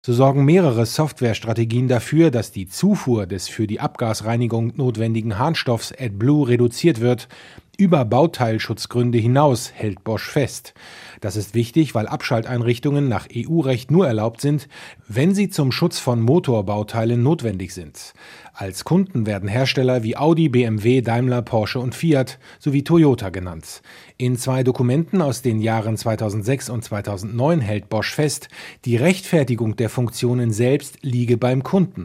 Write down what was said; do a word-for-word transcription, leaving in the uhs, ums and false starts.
So sorgen mehrere Softwarestrategien dafür, dass die Zufuhr des für die Abgasreinigung notwendigen Harnstoffs AdBlue reduziert wird. Über Bauteilschutzgründe hinaus, hält Bosch fest. Das ist wichtig, weil Abschalteinrichtungen nach E U-Recht nur erlaubt sind, wenn sie zum Schutz von Motorbauteilen notwendig sind. Als Kunden werden Hersteller wie Audi, B M W, Daimler, Porsche und Fiat sowie Toyota genannt. In zwei Dokumenten aus den Jahren zweitausendsechs und zweitausendneun hält Bosch fest, die Rechtfertigung der Funktionen selbst liege beim Kunden.